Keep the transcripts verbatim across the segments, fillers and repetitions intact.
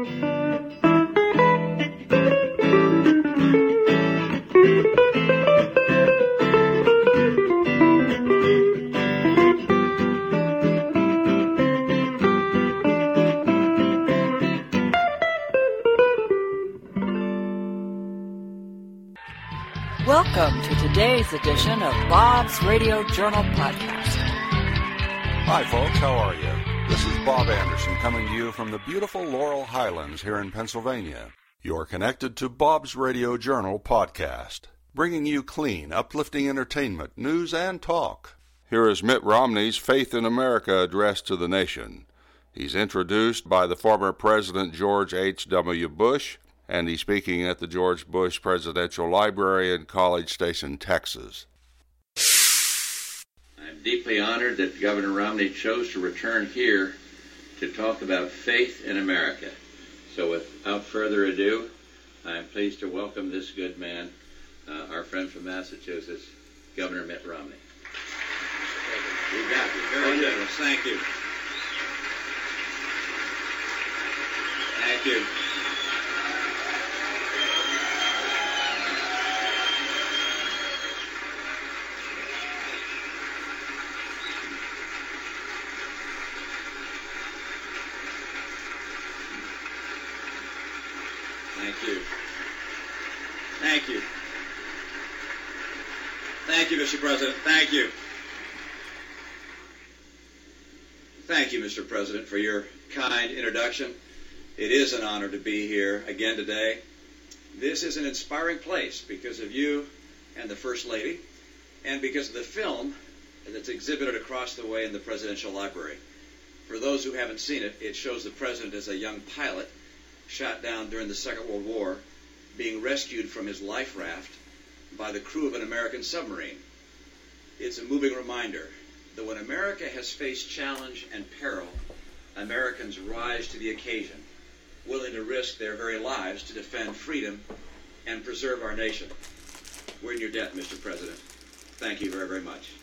Welcome to today's edition of Bob's Radio Journal Podcast. Hi, folks. How are you? This is Bob Anderson coming to you from the beautiful Laurel Highlands here in Pennsylvania. You're connected to Bob's Radio Journal Podcast, bringing you clean, uplifting entertainment, news, and talk. Here is Mitt Romney's Faith in America address to the nation. He's introduced by the former President George H W. Bush, and he's speaking at the George Bush Presidential Library in College Station, Texas. I'm deeply honored that Governor Romney chose to return here to talk about faith in America. So without further ado, I'm pleased to welcome this good man, uh, our friend from Massachusetts, Governor Mitt Romney. You got it. Very generous. Thank you. Thank you. Thank you. Thank you. Thank you, Mister President. Thank you. Thank you, Mister President, for your kind introduction. It is an honor to be here again today. This is an inspiring place because of you and the First Lady, and because of the film that's exhibited across the way in the Presidential Library. For those who haven't seen it, it shows the President as a young pilot shot down during the Second World War, being rescued from his life raft by the crew of an American submarine. It's a moving reminder that when America has faced challenge and peril, Americans rise to the occasion, willing to risk their very lives to defend freedom and preserve our nation. We're in your debt, Mister President. Thank you very, very much.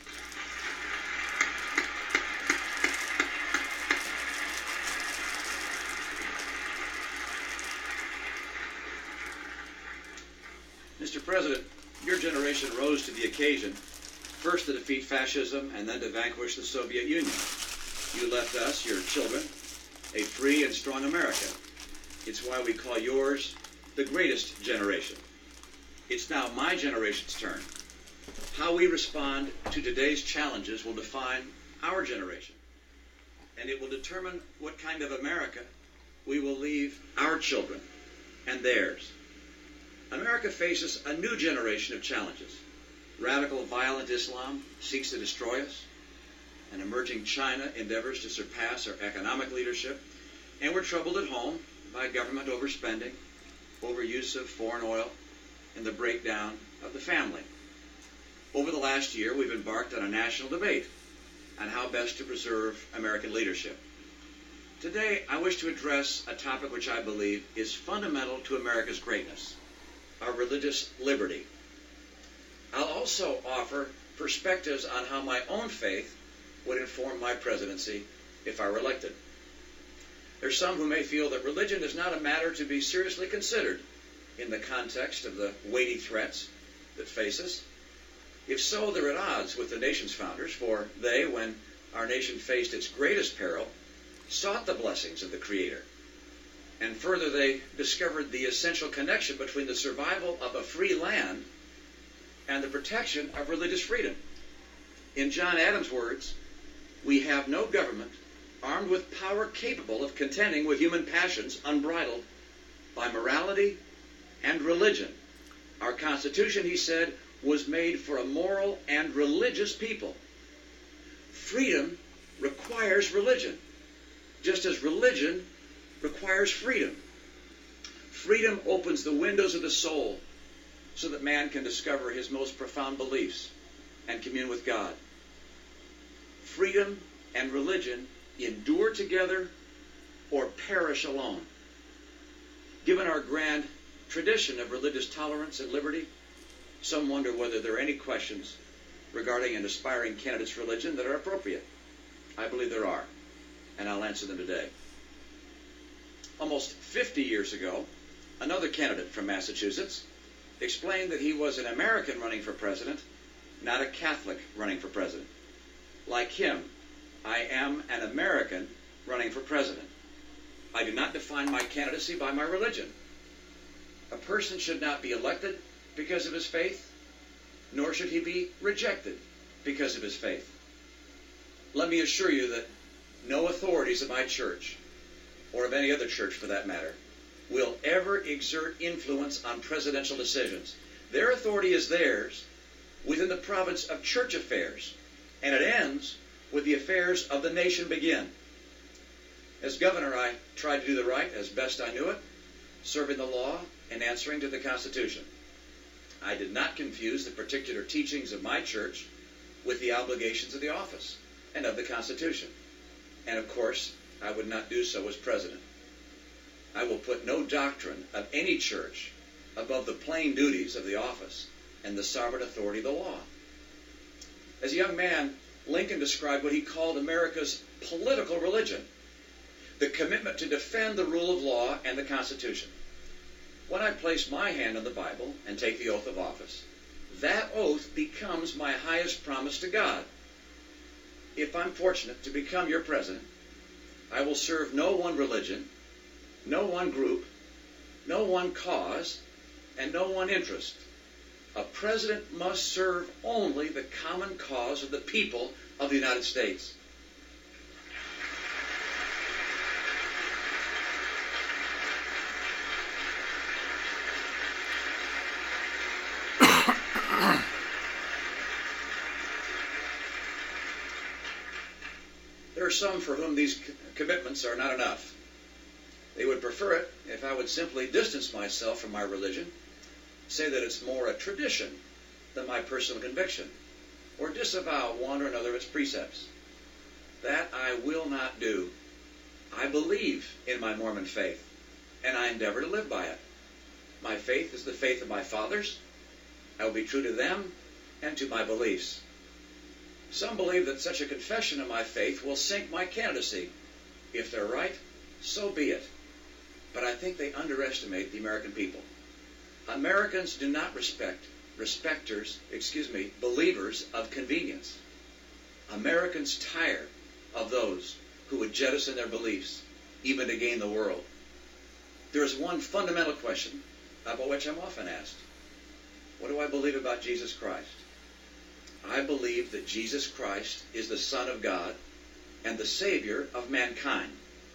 Mister President, your generation rose to the occasion, first to defeat fascism and then to vanquish the Soviet Union. You left us, your children, a free and strong America. It's why we call yours the greatest generation. It's now my generation's turn. How we respond to today's challenges will define our generation, and it will determine what kind of America we will leave our children and theirs. America faces a new generation of challenges. Radical, violent Islam seeks to destroy us. An emerging China endeavors to surpass our economic leadership. And we're troubled at home by government overspending, overuse of foreign oil, and the breakdown of the family. Over the last year, we've embarked on a national debate on how best to preserve American leadership. Today, I wish to address a topic which I believe is fundamental to America's greatness: our religious liberty. I'll also offer perspectives on how my own faith would inform my presidency if I were elected. There's some who may feel that religion is not a matter to be seriously considered in the context of the weighty threats that face us. If so, they're at odds with the nation's founders, for they, when our nation faced its greatest peril, sought the blessings of the Creator. And further, they discovered the essential connection between the survival of a free land and the protection of religious freedom. In John Adams' words, we have no government armed with power capable of contending with human passions unbridled by morality and religion. Our Constitution, he said, was made for a moral and religious people. Freedom requires religion, just as religion requires freedom. Freedom opens the windows of the soul so that man can discover his most profound beliefs and commune with God. Freedom and religion endure together or perish alone. Given our grand tradition of religious tolerance and liberty, some wonder whether there are any questions regarding an aspiring candidate's religion that are appropriate. I believe there are, and I'll answer them today. Almost fifty years ago, another candidate from Massachusetts explained that he was an American running for president, not a Catholic running for president. Like him, I am an American running for president. I do not define my candidacy by my religion. A person should not be elected because of his faith, nor should he be rejected because of his faith. Let me assure you that no authorities of my church, or of any other church for that matter, will ever exert influence on presidential decisions. Their authority is theirs within the province of church affairs, and it ends with the affairs of the nation begin. As governor, I tried to do the right as best I knew it, serving the law and answering to the Constitution. I did not confuse the particular teachings of my church with the obligations of the office and of the Constitution. And of course, I would not do so as president. I will put no doctrine of any church above the plain duties of the office and the sovereign authority of the law. As a young man, Lincoln described what he called America's political religion, the commitment to defend the rule of law and the Constitution. When I place my hand on the Bible and take the oath of office, that oath becomes my highest promise to God. If I'm fortunate to become your president, I will serve no one religion, no one group, no one cause, and no one interest. A president must serve only the common cause of the people of the United States. There are some for whom these commitments are not enough. They would prefer it if I would simply distance myself from my religion, say that it's more a tradition than my personal conviction, or disavow one or another of its precepts. That I will not do. I believe in my Mormon faith, and I endeavor to live by it. My faith is the faith of my fathers. I will be true to them and to my beliefs. Some believe that such a confession of my faith will sink my candidacy. If they're right, so be it. But I think they underestimate the American people. Americans do not respect respecters, excuse me, believers of convenience. Americans tire of those who would jettison their beliefs, even to gain the world. There is one fundamental question about which I'm often asked. What do I believe about Jesus Christ? I believe that Jesus Christ is the Son of God and the Savior of mankind.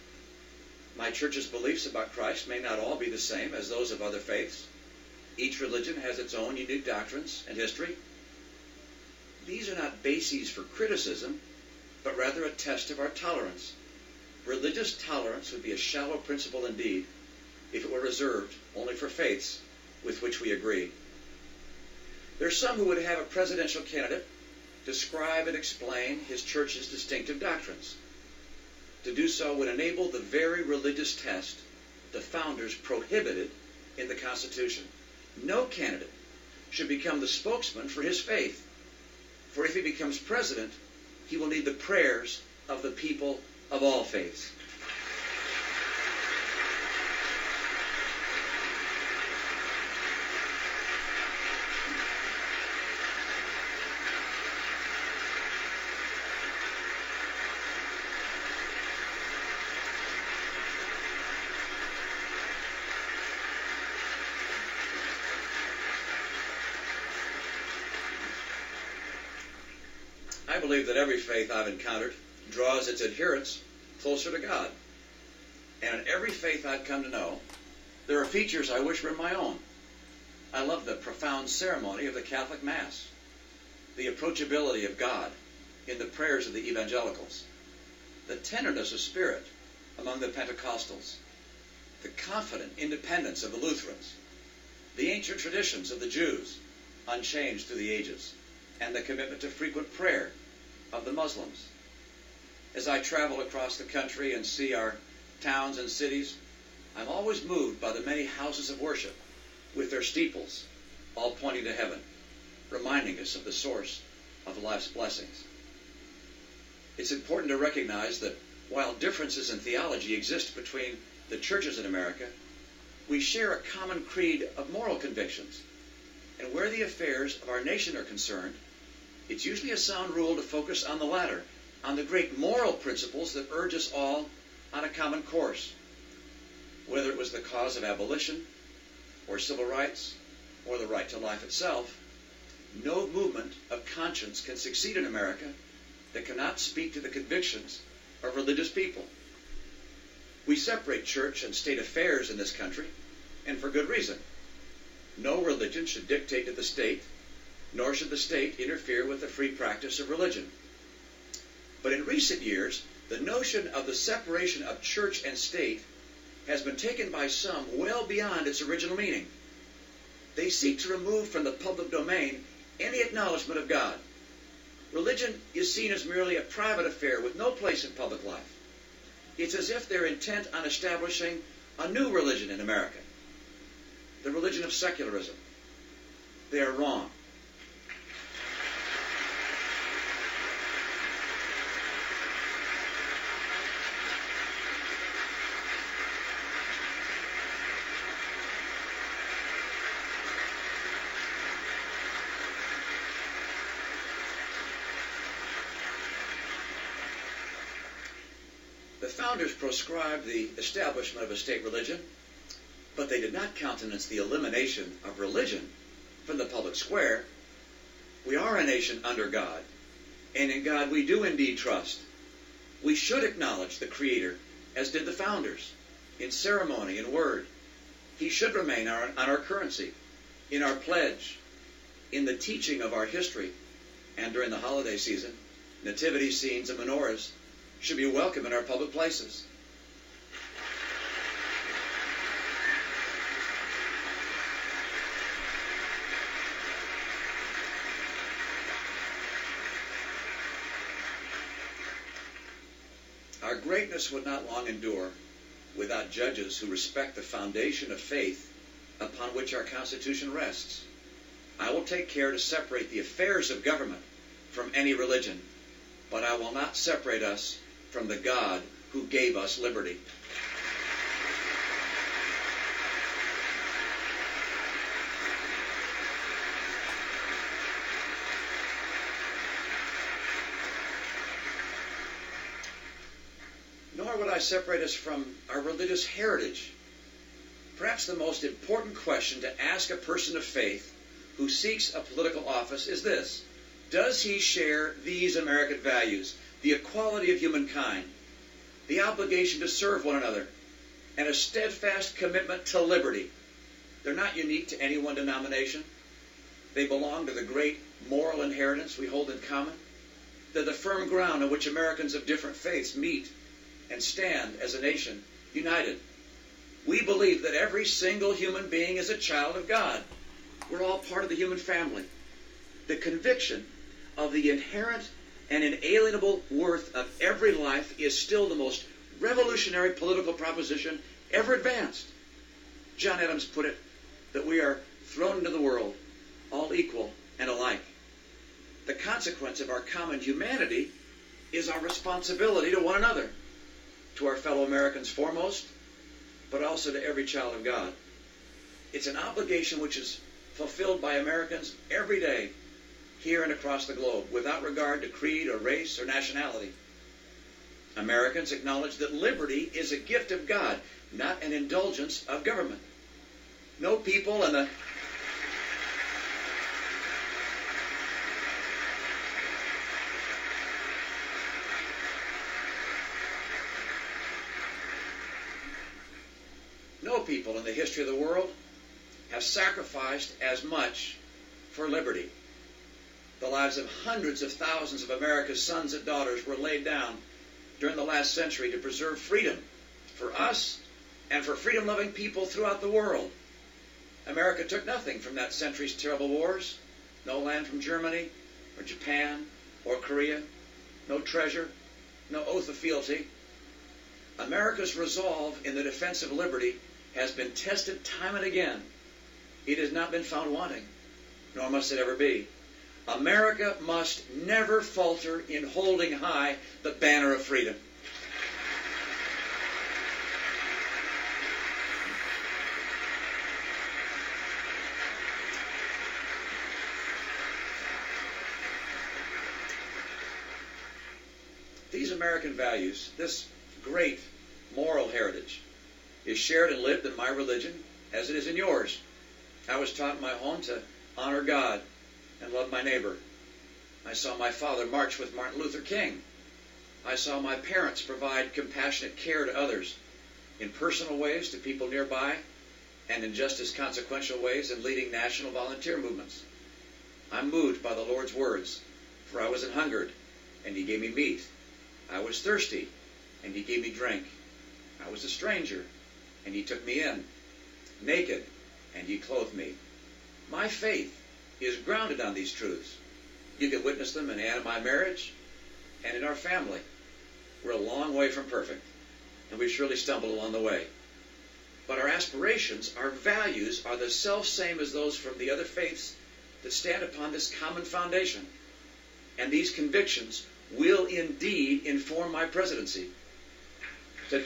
My church's beliefs about Christ may not all be the same as those of other faiths. Each religion has its own unique doctrines and history. These are not bases for criticism, but rather a test of our tolerance. Religious tolerance would be a shallow principle indeed if it were reserved only for faiths with which we agree. There are some who would have a presidential candidate describe and explain his church's distinctive doctrines. To do so would enable the very religious test the founders prohibited in the Constitution. No candidate should become the spokesman for his faith, for if he becomes president, he will need the prayers of the people of all faiths. I believe that every faith I've encountered draws its adherents closer to God. And in every faith I've come to know, there are features I wish were my own. I love the profound ceremony of the Catholic Mass, the approachability of God in the prayers of the evangelicals, the tenderness of spirit among the Pentecostals, the confident independence of the Lutherans, the ancient traditions of the Jews, unchanged through the ages, and the commitment to frequent prayer of the Muslims. As I travel across the country and see our towns and cities, I'm always moved by the many houses of worship with their steeples all pointing to heaven, reminding us of the source of life's blessings. It's important to recognize that while differences in theology exist between the the churches in America, we share a common creed of moral convictions. And where the affairs of our nation are concerned, it's usually a sound rule to focus on the latter, on the great moral principles that urge us all on a common course. Whether it was the cause of abolition, or civil rights, or the right to life itself, no movement of conscience can succeed in America that cannot speak to the convictions of religious people. We separate church and state affairs in this country, and for good reason. No religion should dictate to the state, nor should the state interfere with the free practice of religion. But in recent years, the notion of the separation of church and state has been taken by some well beyond its original meaning. They seek to remove from the public domain any acknowledgement of God. Religion is seen as merely a private affair with no place in public life. It's as if they're intent on establishing a new religion in America, the religion of secularism. They are wrong. The founders proscribed the establishment of a state religion, but they did not countenance the elimination of religion from the public square. We are a nation under God, and in God we do indeed trust. We should acknowledge the Creator, as did the founders, in ceremony and word. He should remain our, on our currency, in our pledge, in the teaching of our history, and during the holiday season, nativity scenes and menorahs should be welcome in our public places. Our greatness would not long endure without judges who respect the foundation of faith upon which our Constitution rests. I will take care to separate the affairs of government from any religion, but I will not separate us from the God who gave us liberty. Nor would I separate us from our religious heritage. Perhaps the most important question to ask a person of faith who seeks a political office is this: does he share these American values? The equality of humankind, the obligation to serve one another, and a steadfast commitment to liberty. They're not unique to any one denomination. They belong to the great moral inheritance we hold in common. They're the firm ground on which Americans of different faiths meet and stand as a nation, united. We believe that every single human being is a child of God. We're all part of the human family. The conviction of the inherent and inalienable worth of every life is still the most revolutionary political proposition ever advanced. John Adams put it that we are thrown into the world all equal and alike. The consequence of our common humanity is our responsibility to one another, to our fellow Americans foremost, but also to every child of God. It's an obligation which is fulfilled by Americans every day, here and across the globe, without regard to creed or race or nationality. Americans acknowledge that liberty is a gift of God, not an indulgence of government. No people in the No people in the history of the world have sacrificed as much for liberty. The lives of hundreds of thousands of America's sons and daughters were laid down during the last century to preserve freedom for us and for freedom-loving people throughout the world. America took nothing from that century's terrible wars. No land from Germany or Japan or Korea. No treasure. No oath of fealty. America's resolve in the defense of liberty has been tested time and again. It has not been found wanting, nor must it ever be. America must never falter in holding high the banner of freedom. These American values, this great moral heritage, is shared and lived in my religion as it is in yours. I was taught in my home to honor God and love my neighbor. I saw my father march with Martin Luther King. I saw my parents provide compassionate care to others in personal ways to people nearby and in just as consequential ways in leading national volunteer movements. I'm moved by the Lord's words, for I was an hungered, and he gave me meat. I was thirsty, and he gave me drink. I was a stranger, and he took me in. Naked, and he clothed me. My faith is grounded on these truths. You can witness them in Ann and my marriage and in our family. We're a long way from perfect, and we surely stumble along the way. But our aspirations, our values, are the self-same as those from the other faiths that stand upon this common foundation. And these convictions will indeed inform my presidency. To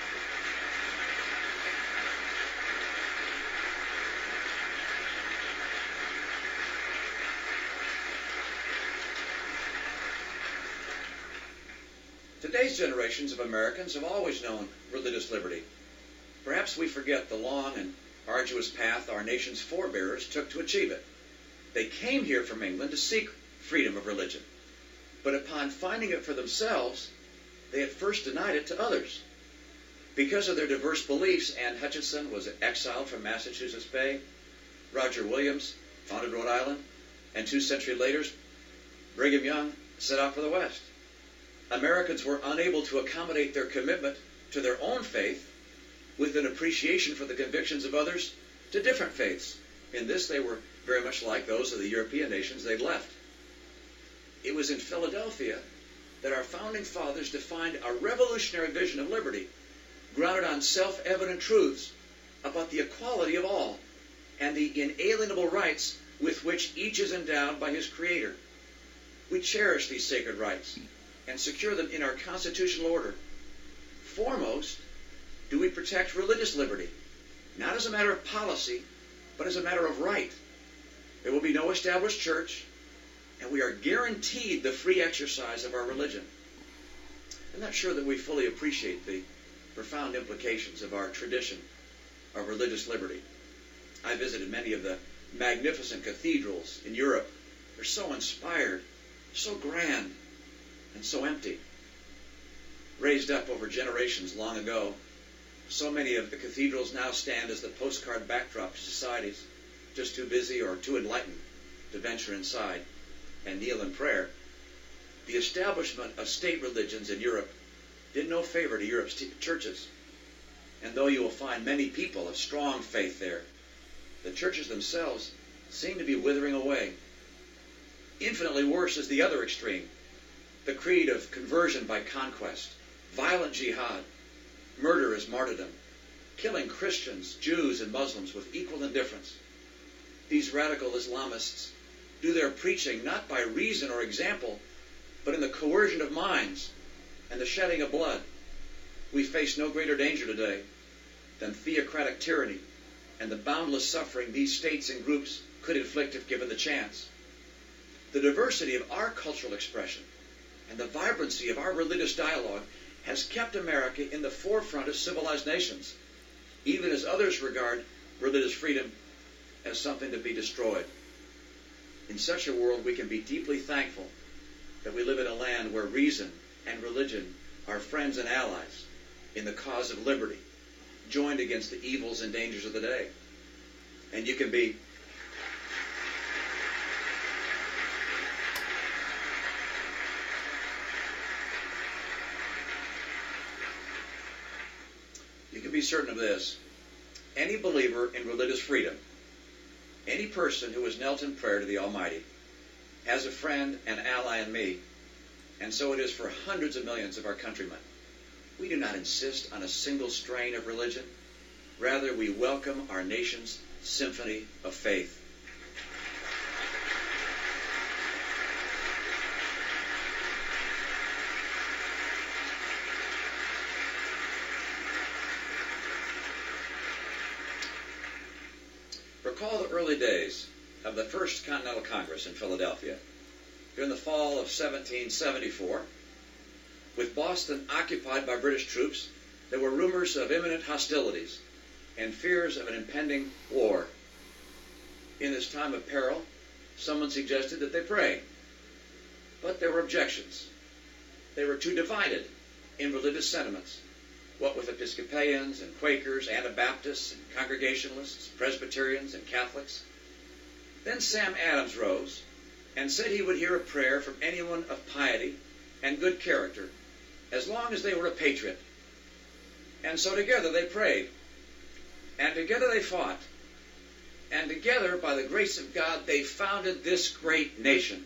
Today's generations of Americans have always known religious liberty. Perhaps we forget the long and arduous path our nation's forebears took to achieve it. They came here from England to seek freedom of religion, but upon finding it for themselves, they at first denied it to others. Because of their diverse beliefs, Anne Hutchinson was exiled from Massachusetts Bay, Roger Williams founded Rhode Island, and two centuries later, Brigham Young set out for the West. Americans were unable to accommodate their commitment to their own faith with an appreciation for the convictions of others to different faiths. In this, they were very much like those of the European nations they'd left. It was in Philadelphia that our founding fathers defined a revolutionary vision of liberty, grounded on self-evident truths about the equality of all and the inalienable rights with which each is endowed by his Creator. We cherish these sacred rights and secure them in our constitutional order. Foremost, do we protect religious liberty, not as a matter of policy, but as a matter of right. There will be no established church, and we are guaranteed the free exercise of our religion. I'm not sure that we fully appreciate the profound implications of our tradition of religious liberty. I visited many of the magnificent cathedrals in Europe. They're so inspired, so grand, and so empty. Raised up over generations long ago, so many of the cathedrals now stand as the postcard backdrop to societies just too busy or too enlightened to venture inside and kneel in prayer. The establishment of state religions in Europe did no favor to Europe's t- churches. And though you will find many people of strong faith there, the churches themselves seem to be withering away. Infinitely worse is the other extreme, the creed of conversion by conquest, violent jihad, murder as martyrdom, killing Christians, Jews, and Muslims with equal indifference. These radical Islamists do their preaching not by reason or example, but in the coercion of minds and the shedding of blood. We face no greater danger today than theocratic tyranny and the boundless suffering these states and groups could inflict if given the chance. The diversity of our cultural expression and the vibrancy of our religious dialogue has kept America in the forefront of civilized nations, even as others regard religious freedom as something to be destroyed. In such a world, we can be deeply thankful that we live in a land where reason and religion are friends and allies in the cause of liberty, joined against the evils and dangers of the day. And you can be You can be certain of this. Any believer in religious freedom, any person who has knelt in prayer to the Almighty, has a friend and ally in me, and so it is for hundreds of millions of our countrymen. We do not insist on a single strain of religion. Rather, we welcome our nation's symphony of faith. Recall the early days of the First Continental Congress in Philadelphia. During the fall of seventeen seventy-four, With Boston occupied by British troops, there were rumors of imminent hostilities and fears of an impending war. In this time of peril, someone suggested that they pray. But there were objections. They were too divided in religious sentiments, what with Episcopalians and Quakers, Anabaptists and Congregationalists, Presbyterians and Catholics. Then Sam Adams rose and said he would hear a prayer from anyone of piety and good character, as long as they were a patriot. And so together they prayed, and together they fought, and together, by the grace of God, they founded this great nation.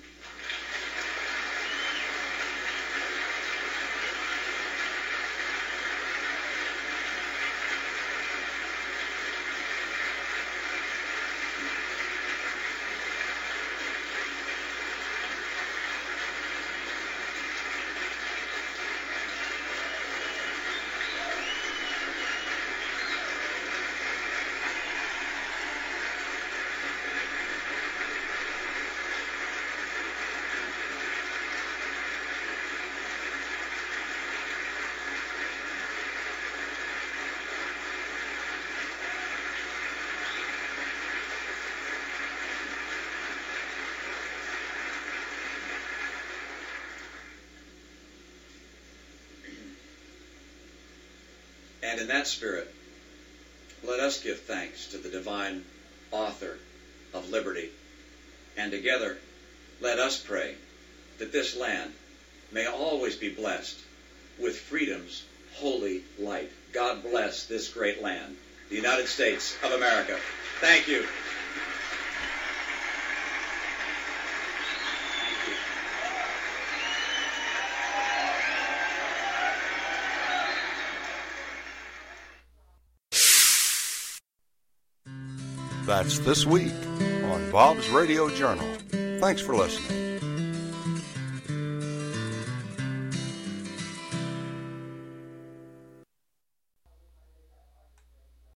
And in that spirit, let us give thanks to the divine author of liberty. And together, let us pray that this land may always be blessed with freedom's holy light. God bless this great land, the United States of America. Thank you. That's This Week on Bob's Radio Journal. Thanks for listening.